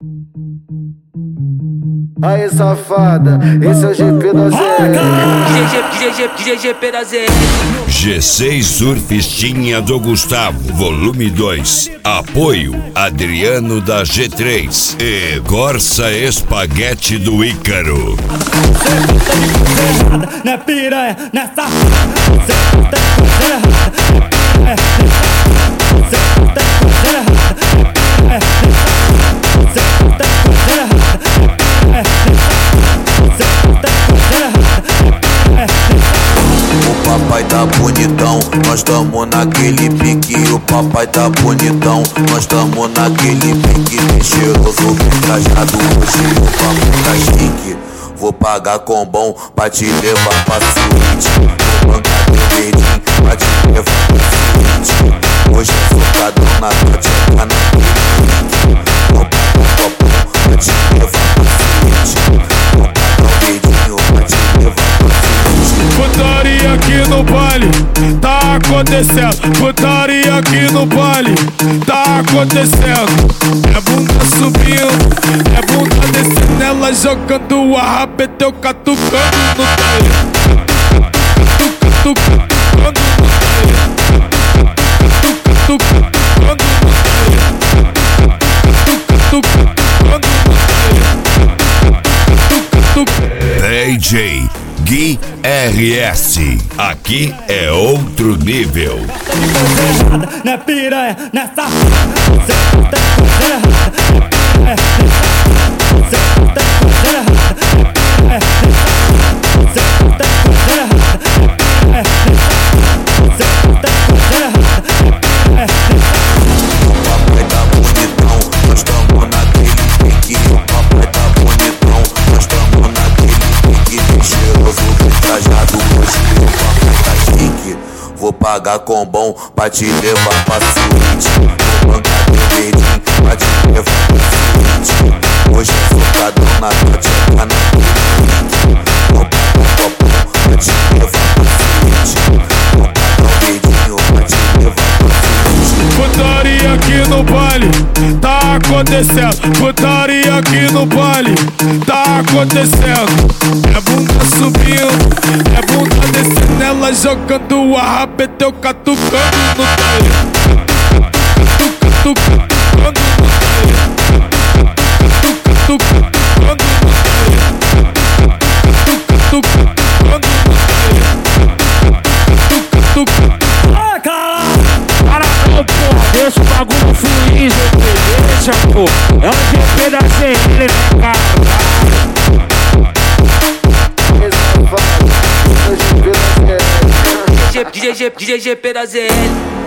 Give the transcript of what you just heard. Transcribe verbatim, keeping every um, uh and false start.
Aí safada, esse é o G P da Z G G P da Z. G seis Surfistinha do Gustavo, volume dois. Apoio Adriano da G três e Corsa Espaguete do Ícaro. Na piranha, nessa O papai tá bonitão, nós tamo naquele pique. O papai tá bonitão, nós tamo naquele pique. Bem cheiroso, bem trajado, hoje o papo tá chique. Vou pagar com bom pra te levar pra suíte. Vou bancar teu dedinho pra te levar pra suíte. Hoje é socadão na tua tcheca na pique. Vou pagar com bom pra te levar pra suíte. Vou pagar o dedinho pra te levar pra suíte. Putaria aqui no baile, tá acontecendo. Putaria aqui no baile, tá acontecendo. É bunda subindo, é bunda descendo. Ela jogando a rabeta, eu catucando no taile. Catucando, catucando no taile. Catucando, catucando no taile. Catucando no taile. D J Gui R S, aqui é outro nível. na piranha, nessa Papai tá bonitão, nós tamo naquele pique. O papai tá bonitão, nós tamo naquele pique. Bem cheiroso, bem trajado, hoje o papai tá chique. Vou pagar com bom pra te levar pra suíte. Vou bancar teu dedinho pra te levar pra suíte. Hoje é socadão na tua tcheca na pique. Vou pagar com bom pra te levar pra suíte. Vou pagar o dedinho pra te levar pra suíte. Putaria aqui no baile, tá acontecendo. Putaria aqui no baile, tá acontecendo. É bunda subindo, é bunda descendo. Ela jogando a rabeta, eu catucando no taile. Catucando, catucando no taile. Catucando, catucando no taile. Catucando, catucando no taile. Catucando. ah, cara. Para não, porra, deixa o bagulho fluir, G P, deixa, pô. É o G P da Z, ele vem carregar. Aí safada, esse é o G P da Z G G G G P da Z.